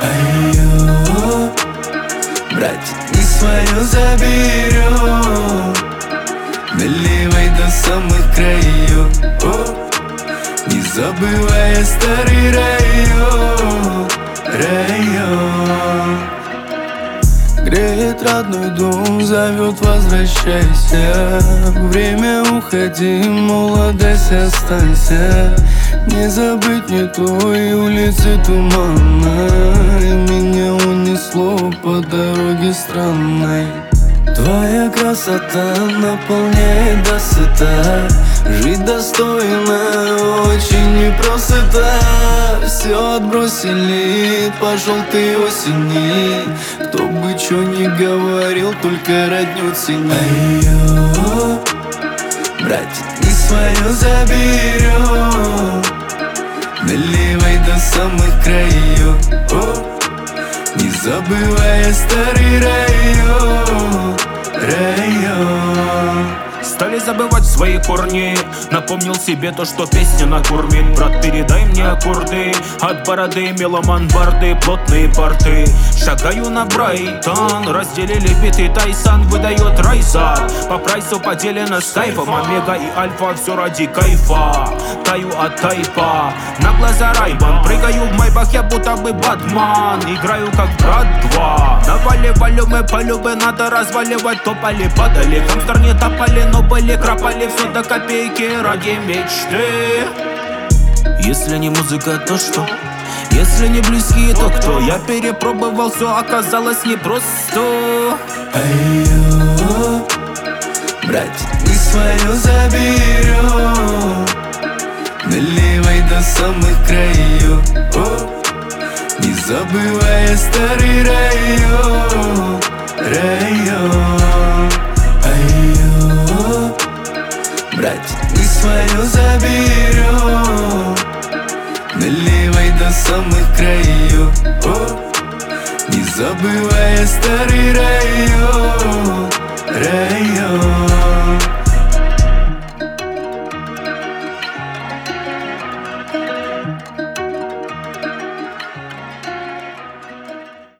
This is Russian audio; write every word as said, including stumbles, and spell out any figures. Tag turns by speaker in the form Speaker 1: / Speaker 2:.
Speaker 1: Ай-ё, братик, не свое заберем, наливай до самых краев, о, не забывая старый район, район. Греет родной дом, зовет, возвращайся. Время уходи, молодость останься. Не забыть мне той улицы туманной. Меня унесло по дороге странной. Твоя красота наполняет досыта. Жить достойно очень непросто. Все отбросили по желтой осени. Кто бы чё ни говорил, только родню цени. Ай-ё, братик, не свое заберем, наливай до самых краев, о, не забывая старый район, район.
Speaker 2: Стали забывать свои корни. Напомнил себе то, что песня накормит. Брат, передай мне аккорды. От бороды меломан барды, плотные порты. Шагаю на Брайтон. Разделили биты, Тайсон выдает райза. По прайсу поделено с кайфом. Омега и альфа, все ради кайфа. Таю от тайпа. На глаза райбан. Прыгаю в майбах, я будто бы Батман. Играю как брат два. Наваливали мы по любе, надо разваливать. Топали, падали, хамстер не топали, но были, кропали все до копейки ради мечты. Если не музыка, то что? Если не близкие, то кто? Я перепробовал, все оказалось непросто.
Speaker 1: Ай-ё, братик, не свое заберем, наливай до самых краев, о, не забывая старый район, район. Ай-ё, братик, не свое заберем, наливай до самых краев, о, не забывая старый район.